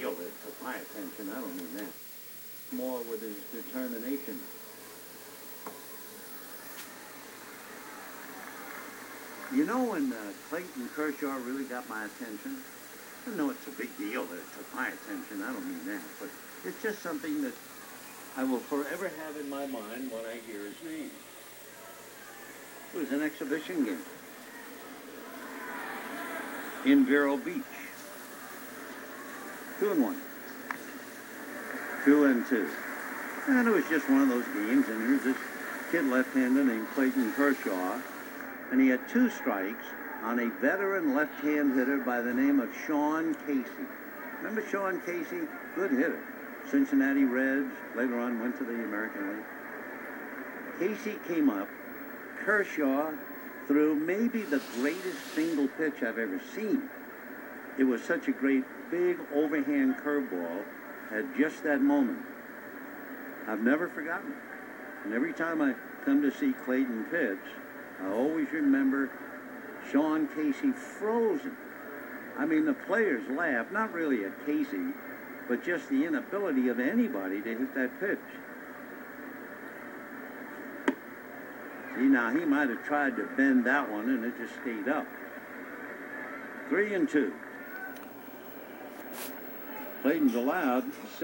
deal that took my attention. I don't mean that. More with his determination. You know when Clayton Kershaw really got my attention? I know it's a big deal that it took my attention. I don't mean that. But it's just something that I will forever have in my mind when I hear his name. It was an exhibition game in Vero Beach. 2-1. 2-2. And it was just one of those games, and here's this kid left-hander named Clayton Kershaw, and he had 2 strikes on a veteran left-hand hitter by the name of Sean Casey. Remember Sean Casey? Good hitter. Cincinnati Reds, later on went to the American League. Casey came up. Kershaw threw maybe the greatest single pitch I've ever seen. It was such a great, big, overhand curveball at just that moment. I've never forgotten it. And every time I come to see Clayton pitch, I always remember Sean Casey frozen. I mean, the players laugh, not really at Casey, but just the inability of anybody to hit that pitch. See, now he might have tried to bend that one, and it just stayed up. 3-2. Clayton's allowed